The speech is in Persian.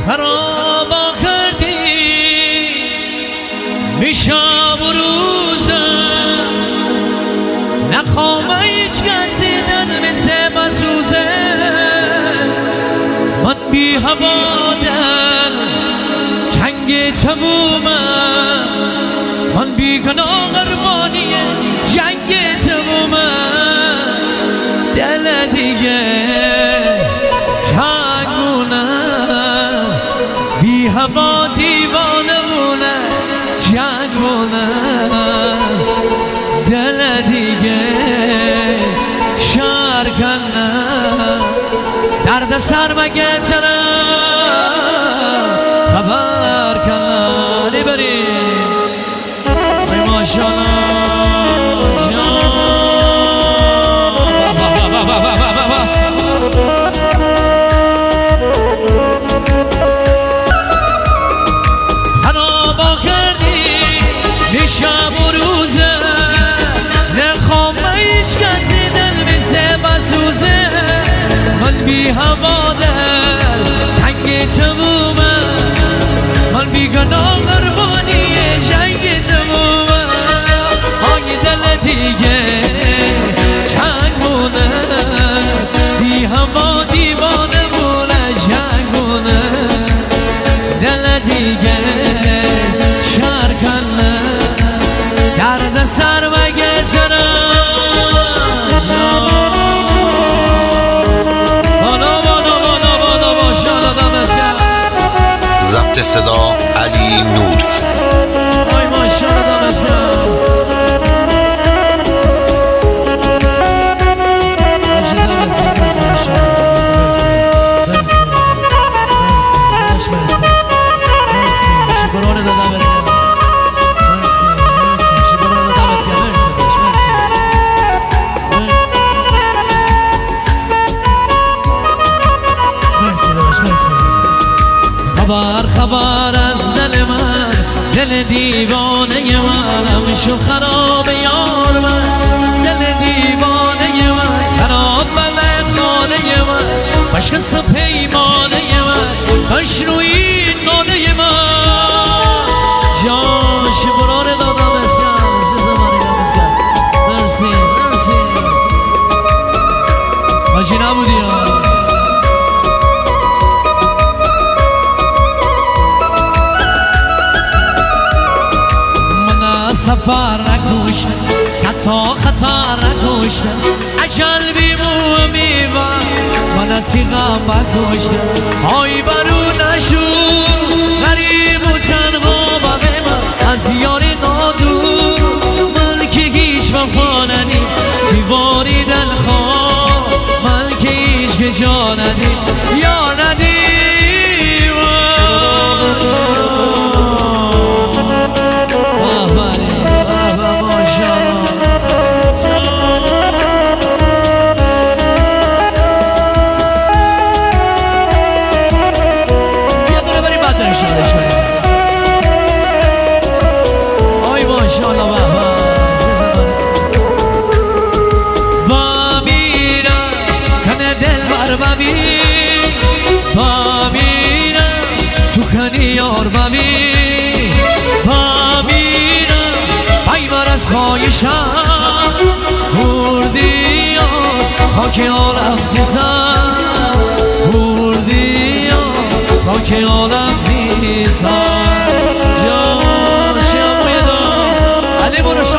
خراب کردی میشم و روزم نخوام هیچ کسی دل مثل بسوزه من بی هوا دل چنگ تمومم من بی گناه قربانی جنگ تمومم دل دیگه تنگونه بی هوا دیوانه مونه جنگونه دل دیگه شرکنه درد سر مگه چرا خبر کنه بریم ای ماشاءالله خرابا کردی میشم و روزه نخوام هیچ کسی دل مثل بسوزه من بی هوا دل تنگ تمومه من بی گناه قربانی جنگ تمومه آی دل دیگه چنگونه بی هوا دیوانه مونه جنگونه دل دیگه شرکنه درد سر مگه چرا ضبط صدا علی نوری آی ماشاءالله دمت گرم خبر از دل من دل دیوانه منم شو خراب یار من دل دیوانه من خراب به خانه من مشکست پیمانه من باش روی ناده من جاش برار دادمت کرد زمانی دامت کرد مرسی مرسی حاجی نبودی ها سفر نکشتم ستا خطر نکشتم اجل بیمو میوان من تیغم بکشتم های برو نشون غریب و تنها به من از یاری نادور من که هیچ وفا ندیم تیواری دلخواه من که هیچ که جا ندیم یا ندیم یار ببین ببینم بیمار از خواهشم بردی یار خاک عالم تیزم بردی یار خاک عالم تیزم جاشم بیدم علی برو